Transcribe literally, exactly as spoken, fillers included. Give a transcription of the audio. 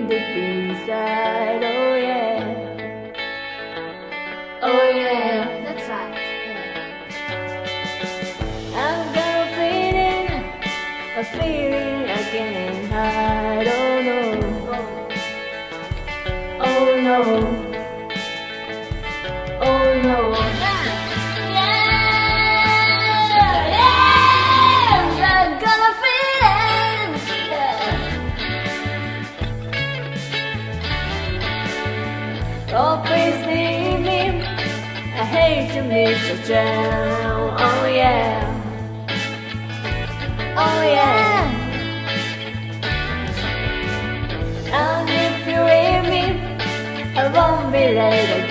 feeling deep inside. Oh yeah, oh yeah, That's right. I've got a feeling, a feeling I can't hide. Oh no, oh no, oh no. Oh, please leave me. I hate to miss the jam. Oh yeah, oh yeah. And if you leave me, I won't be late